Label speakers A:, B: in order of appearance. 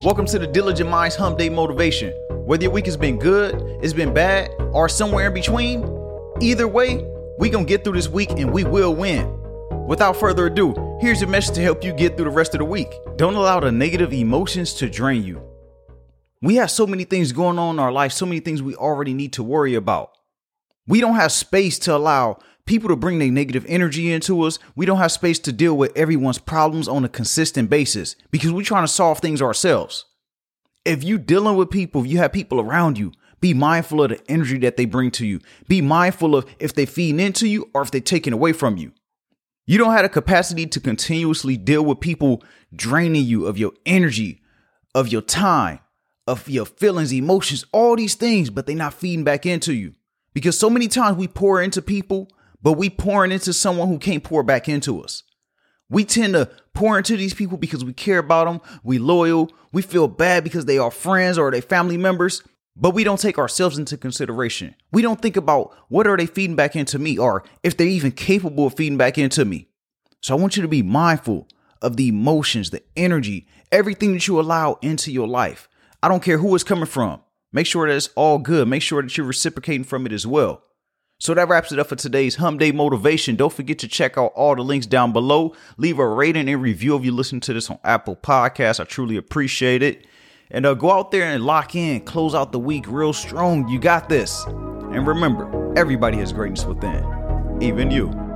A: Welcome to the Diligent Minds Hump Day Motivation. Whether your week has been good, it's been bad, or somewhere in between, either way, we gonna get through this week and we will win. Without further ado, here's your message to help you get through the rest of the week. Don't allow the negative emotions to drain you. We have so many things going on in our life, so many things we already need to worry about. We don't have space to allow people to bring their negative energy into us. We don't have space to deal with everyone's problems on a consistent basis because we're trying to solve things ourselves. If you dealing with people, if you have people around you, be mindful of the energy that they bring to you. Be mindful of if they feeding into you or if they're taking away from you. You don't have the capacity to continuously deal with people draining you of your energy, of your time, of your feelings, emotions, all these things, but they're not feeding back into you. Because so many times we pour into people, but we pouring into someone who can't pour back into us. We tend to pour into these people because we care about them. We loyal. We feel bad because they are friends or they family members, but we don't take ourselves into consideration. We don't think about what are they feeding back into me or if they're even capable of feeding back into me. So I want you to be mindful of the emotions, the energy, everything that you allow into your life. I don't care who it's coming from. Make sure that it's all good. Make sure that you're reciprocating from it as well. So that wraps it up for today's Hump Day Motivation. Don't forget to check out all the links down below. Leave a rating and review if you listen to this on Apple Podcasts. I truly appreciate it. And go out there and lock in. Close out the week real strong. You got this. And remember, everybody has greatness within, even you.